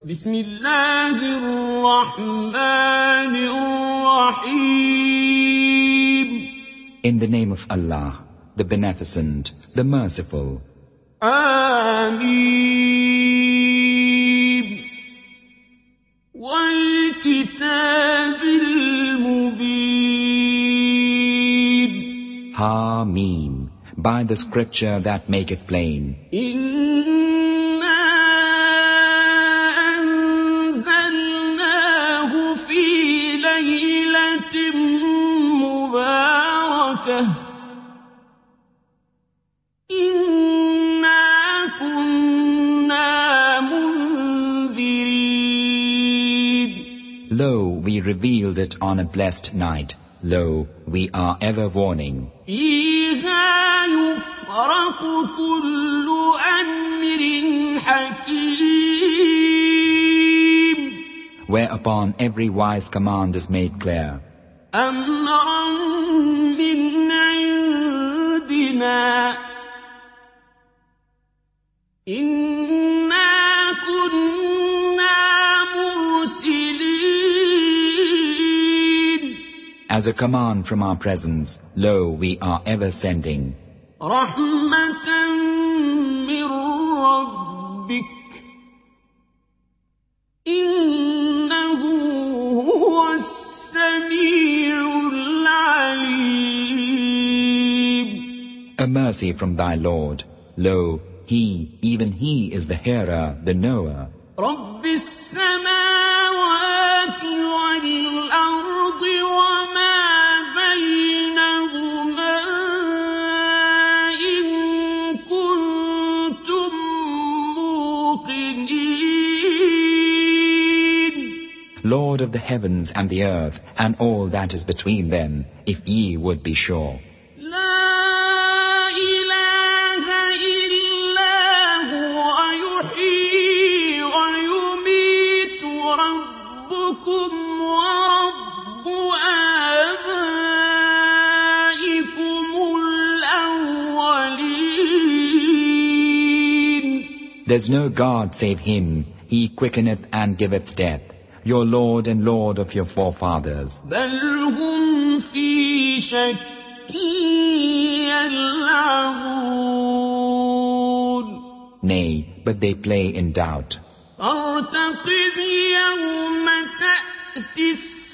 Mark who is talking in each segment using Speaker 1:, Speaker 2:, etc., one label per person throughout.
Speaker 1: بسم الله الرحمن الرحيم.
Speaker 2: In the name of Allah, the Beneficent, the Merciful.
Speaker 1: آمين. والكتاب المبين.
Speaker 2: Hameen, by the scripture that maketh plain. Lo, we revealed it on a blessed night. Lo, we are ever warning. Whereupon every wise command is made clear. As a command from our presence, lo, we are ever sending.
Speaker 1: رحمة من ربك إنه هو السميع العليم.
Speaker 2: A mercy from thy Lord. Lo, he, even he is the hearer, the knower.
Speaker 1: رب السماوات والأرض وما بينهما إن كنتم موقنين.
Speaker 2: Lord of the heavens and the earth, and all that is between them, if ye would be sure. There's no God save Him. He quickeneth and giveth death. Your Lord and Lord of your forefathers.
Speaker 1: بل هم في شك يلعبون.
Speaker 2: Nay, but they play in doubt.
Speaker 1: فارتقب يوم تأتي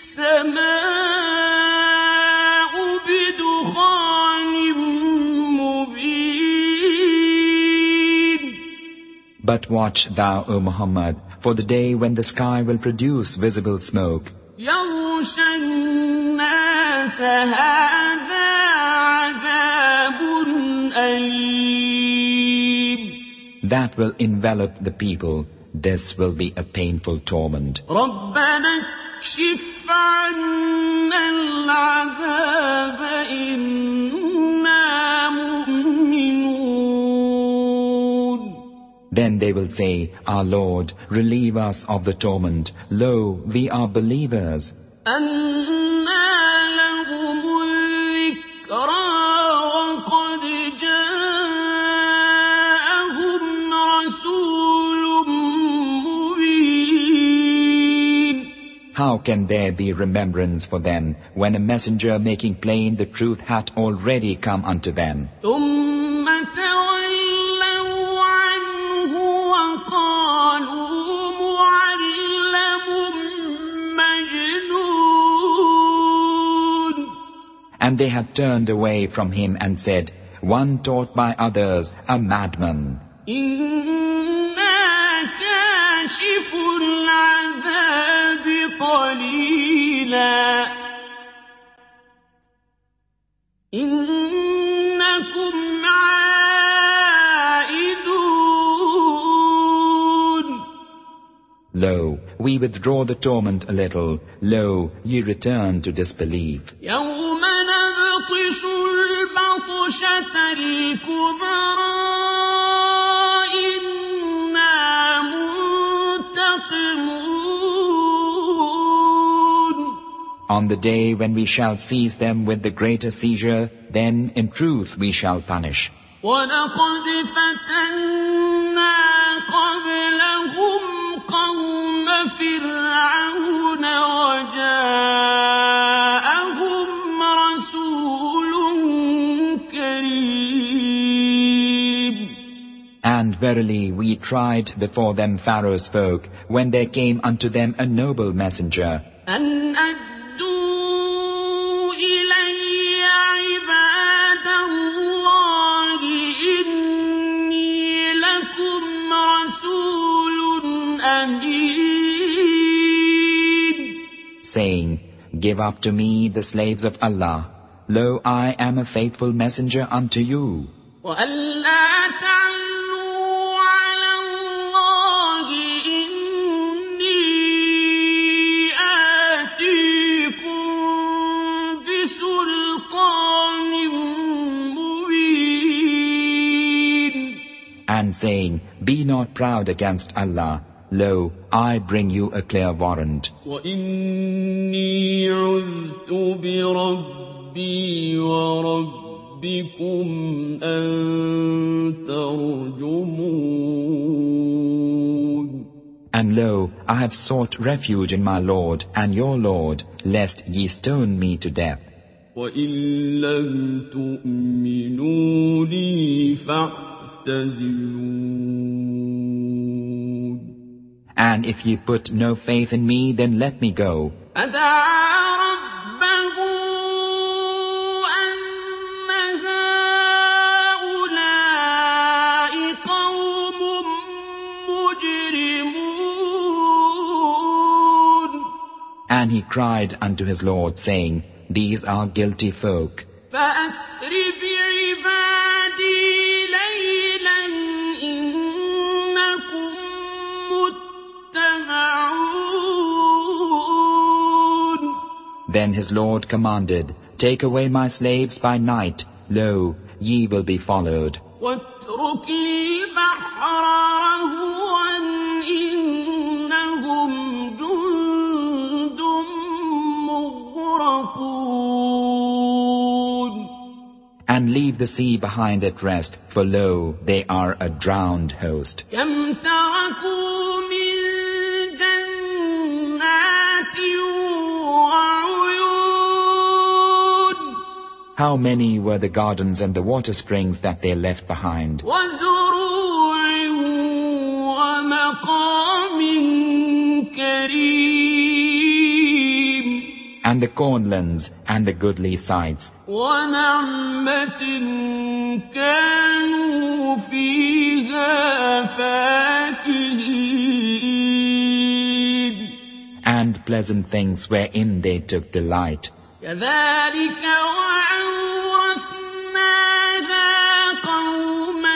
Speaker 1: السماء بدخان مبين.
Speaker 2: But watch thou, O Muhammad, for the day when the sky will produce visible smoke.
Speaker 1: يغشى الناس هذا عذاب أليم.
Speaker 2: That will envelop the people. This will be a painful torment.
Speaker 1: ربنا اكشف عنا العذاب إنا مؤمنون.
Speaker 2: Then they will say, Our Lord, relieve us of the torment. Lo, we are believers.
Speaker 1: أنى لهم الذكرى وقد جاءهم رسول مبين.
Speaker 2: How can there be remembrance for them when a messenger making plain the truth hath already come unto them?
Speaker 1: ثم تولوا عنه وقالوا معلم مجنون.
Speaker 2: And they had turned away from him and said, One taught by others, a madman.
Speaker 1: إنا كاشف العذاب قليلا إنكم عائدون.
Speaker 2: Lo, we withdraw the torment a little. Lo, ye return to disbelief.
Speaker 1: يوم نبطش البطشة الكبرى إنا منتقمون.
Speaker 2: On the day when we shall seize them with the greater seizure, then in truth we shall punish.
Speaker 1: وَلَقَدْ فَتَنَّا قَبْلَهُمْ قَوْمَ فِرْعَوْنَ وَجَاءَهُمْ رَسُولٌ كَرِيمٌ.
Speaker 2: And verily we tried before them Pharaoh's folk, when there came unto them a noble messenger,
Speaker 1: أَنْ أَدُّوا إِلَيَّ عِبَادَ اللَّهِ إِنِّي لَكُمْ رَسُولٌ أَمِينٌ.
Speaker 2: saying, Give up to me the slaves of Allah. Lo, I am a faithful messenger unto you.
Speaker 1: وَأَلَّا تَعْلُوا عَلَى اللَّهِ إِنِّي آتِيكُم بِسُلْطَانٍ مُّبِينٍ.
Speaker 2: And saying, Be not proud against Allah. Lo, I bring you a clear warrant.
Speaker 1: وَإِنِّي عُذْتُ بِرَبِّي وَرَبِّكُمْ أَن تَرْجُمُونِ.
Speaker 2: And lo, I have sought refuge in my Lord and your Lord, lest ye stone me to death.
Speaker 1: وَإِن لَّمْ تُؤْمِنُوا لِي فَاعْتَزِلُونِ.
Speaker 2: And if ye put no faith in me, then let me go.
Speaker 1: فَدَعَا رَبَّهُ أَنَّ هَٰؤُلَاءِ قَوْمٌ مُّجْرِمُونَ.
Speaker 2: And he cried unto his Lord, saying, These are guilty folk.
Speaker 1: فَأَسْرِ بِعِبَادِي لَيْلًا إِنَّكُم مُّتَّبَعُونَ.
Speaker 2: Then his Lord commanded, Take away my slaves by night. Lo, ye will be followed.
Speaker 1: وَاتْرُكِ الْبَحْرَ رَهْوًا إِنَّهُمْ جُندٌ مُّغْرَقُونَ.
Speaker 2: And leave the sea behind at rest, for lo, they are a drowned host.
Speaker 1: كَمْ تَرَكُوا مِن جَنَّاتٍ وَعُيُونٍ.
Speaker 2: How many were the gardens and the water springs that they left behind,
Speaker 1: وَزُرُوعٍ وَمَقَامٍ كَرِيمٍ.
Speaker 2: and the cornlands and the goodly sites,
Speaker 1: وَنَعْمَةٍ كَانُوا فِيهَا فَاكِهِينَ.
Speaker 2: and pleasant things wherein they took delight.
Speaker 1: كَذَلِكَ وَأَوْرَثْنَاهَا قَوْمًا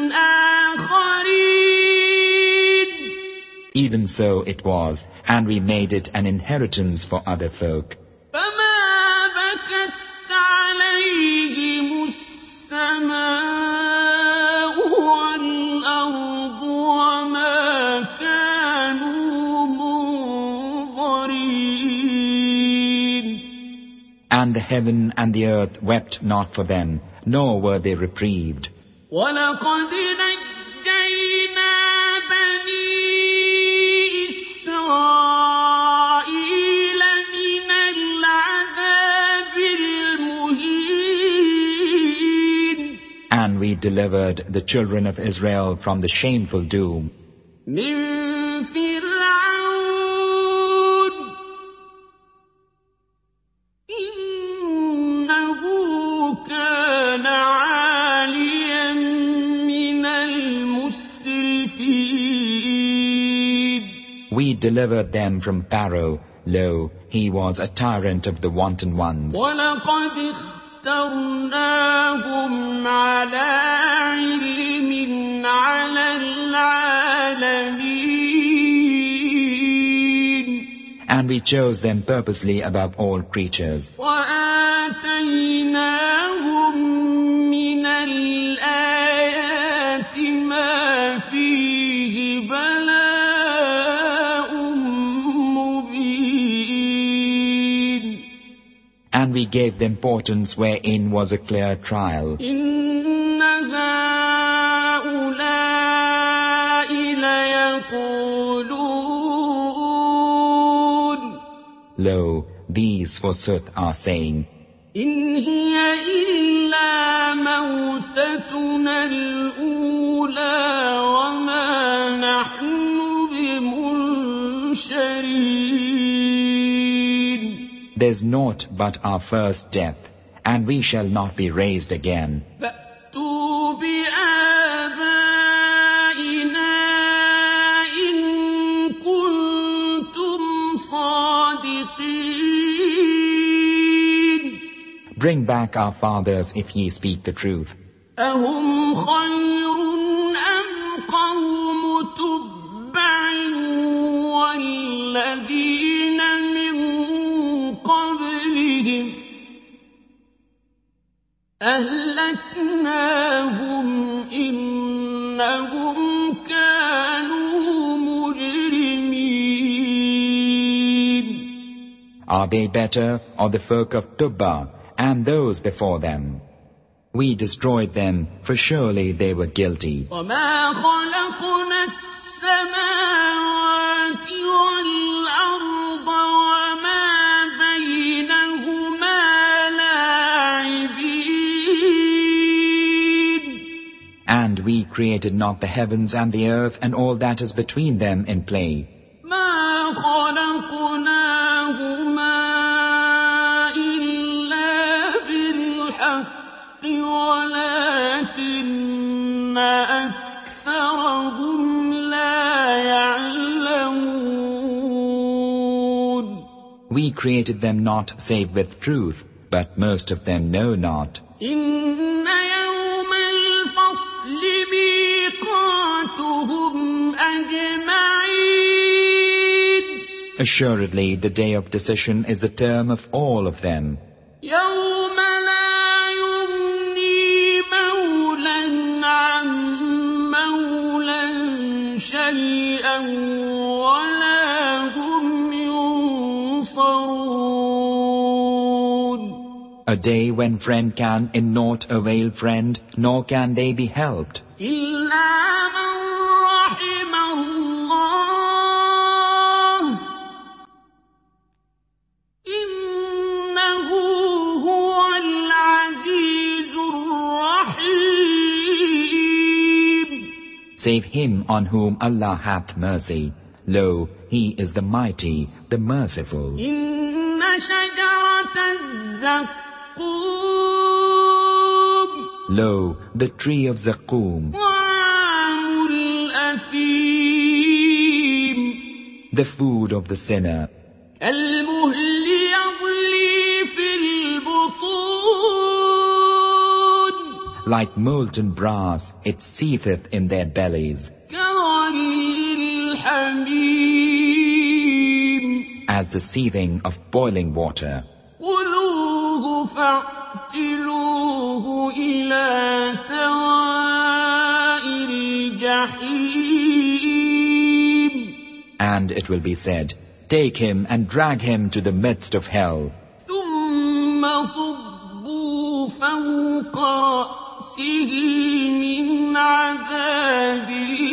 Speaker 1: آخَرِينَ.
Speaker 2: Even so it was, and we made it an inheritance for other folk.
Speaker 1: فَمَا بَكَتْ عَلَيْهِمُ السَّمَاءُ وَالْأَرْضُ وَمَا كَانُوا مُنظَرِينَ.
Speaker 2: And the heaven and the earth wept not for them, nor were they reprieved.
Speaker 1: وَلَقَدْ نَجَّيْنَا بَنِي إِسْرَائِيلَ مِنَ الْعَذَابِ الْمُهِينِ.
Speaker 2: And we delivered the children of Israel from the shameful doom,
Speaker 1: مِن فِرْعَوْنَ إِنَّهُ كَانَ عَالِيًا مِنَ الْمُسْرِفِينَ.
Speaker 2: We delivered them from Pharaoh. Lo, he was a tyrant of the wanton ones.
Speaker 1: وَلَقَدِ اخْتَرْنَاهُمْ عَلَىٰ عِلْمٍ عَلَى الْعَالَمِينَ.
Speaker 2: And we chose them purposely above all creatures.
Speaker 1: وَآتَيْنَاهُم مِّنَ الْآيَاتِ مَا فِيهِ بَلَاءٌ مُّبِينٌ.
Speaker 2: And we gave them portents wherein was a clear trial.
Speaker 1: إِنَّ هَٰؤُلَاءِ لَيَقُولُونَ
Speaker 2: Lo, these forsooth are saying,
Speaker 1: إن هي إلا موتتنا الأولى وما نحن بمنشرين.
Speaker 2: There's naught but our first death, and we shall not be raised again.
Speaker 1: فأتوا بآبائنا إن كنتم صادقين.
Speaker 2: Bring back our fathers if ye speak the truth.
Speaker 1: أهم خير أم قوم تبع والذين من قبلهم أهلكناهم إنهم كانوا مجرمين.
Speaker 2: Are they better, or the folk of Tubba and those before them? We destroyed them, for surely they were guilty.
Speaker 1: وما خلقنا السماوات والأرض وما بينهما لاعبين.
Speaker 2: And we created not the heavens and the earth and all that is between them in play.
Speaker 1: ما خلقناهما إلا بالحق ولكن أكثرهم لا يعلمون.
Speaker 2: We created them not save with truth, but most of them know not.
Speaker 1: إن يوم الفصل ميقاتهم أجمعين.
Speaker 2: Assuredely, the day of decision is the term of all of them.
Speaker 1: يوم لا يغني مولى عن مولى شيئا ولا هم ينصرون.
Speaker 2: A day when friend can in naught avail friend, nor can they be helped.
Speaker 1: إلا من رحم الله إنه هو العزيز الرحيم.
Speaker 2: Save him on whom Allah hath mercy. Lo, he is the mighty, the merciful.
Speaker 1: إن شجرة الزقوم
Speaker 2: Lo, the tree of Zaqqum,
Speaker 1: طعام الأثيم
Speaker 2: the food of the sinner,
Speaker 1: كالمهل يغلي في البطون
Speaker 2: like molten brass, it seetheth in their bellies,
Speaker 1: كغلي الحميم.
Speaker 2: as the seething of boiling water.
Speaker 1: خذوه فاعتلوه إلى سواء الجحيم.
Speaker 2: And it will be said, take him and drag him to the midst of hell.
Speaker 1: ثم صبوا فوق رأسه من عذاب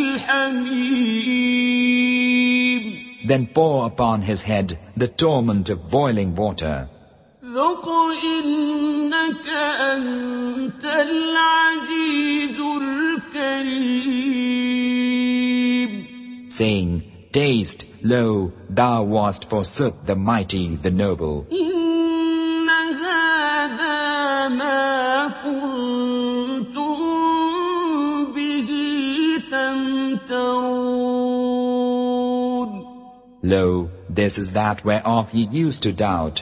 Speaker 1: الحميم.
Speaker 2: Then pour upon his head the torment of boiling water.
Speaker 1: ذق إنك أنت العزيز الكريم.
Speaker 2: Saying, taste, lo, thou wast forsooth the mighty, the noble.
Speaker 1: إن هذا ما كنتم به تمترون.
Speaker 2: Lo, this is that whereof ye used to doubt.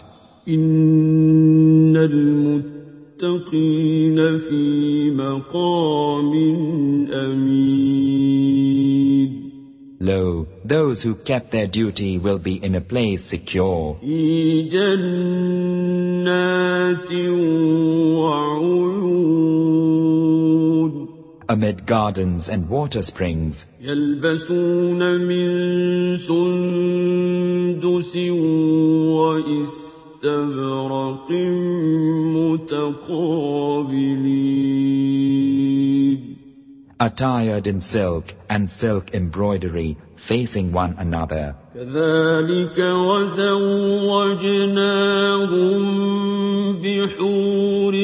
Speaker 1: إن المتقين في مقام أمين.
Speaker 2: Lo, those who kept their duty will be in a place secure,
Speaker 1: في جنات وعيون.
Speaker 2: amid gardens and water springs.
Speaker 1: يلبسون من سندس وإستبرق متقابلين.
Speaker 2: attired in silk and silk embroidery, facing one another.
Speaker 1: كذلك وزوجناهم بحور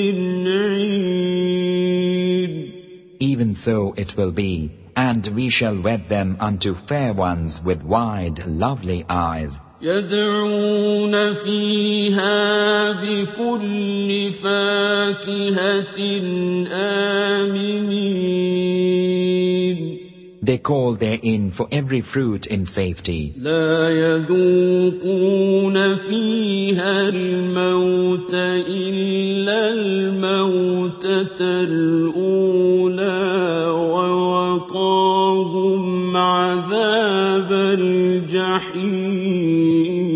Speaker 1: عين.
Speaker 2: Even so it will be, and we shall wed them unto fair ones with wide, lovely eyes.
Speaker 1: يدعون فيها بكل فاكهة آمنين.
Speaker 2: They call therein for every fruit in safety.
Speaker 1: لا يذوقون فيها الموت إلا الموتة الأولى ووقاهم عذاب الجحيم.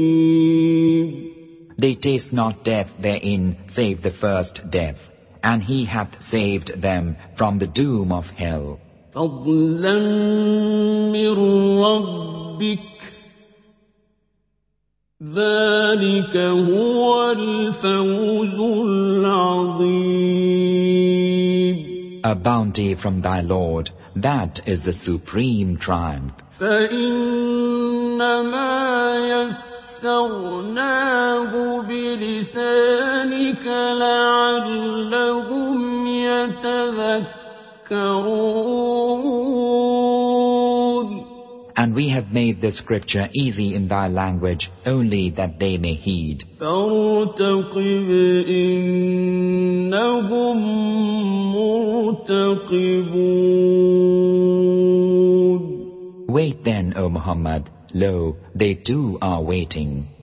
Speaker 2: They taste not death therein save the first death, and he hath saved them from the doom of hell.
Speaker 1: فضلا من ربك ذلك هو الفوز العظيم.
Speaker 2: A bounty from thy Lord, that is the supreme triumph.
Speaker 1: فإنما يسرناه بلسانك لعلهم يتذكرون.
Speaker 2: And we have made this scripture easy in thy language, only that they may heed.
Speaker 1: فارتقب إنهم مرتقبون.
Speaker 2: Wait then, O Muhammad, lo, they too are waiting.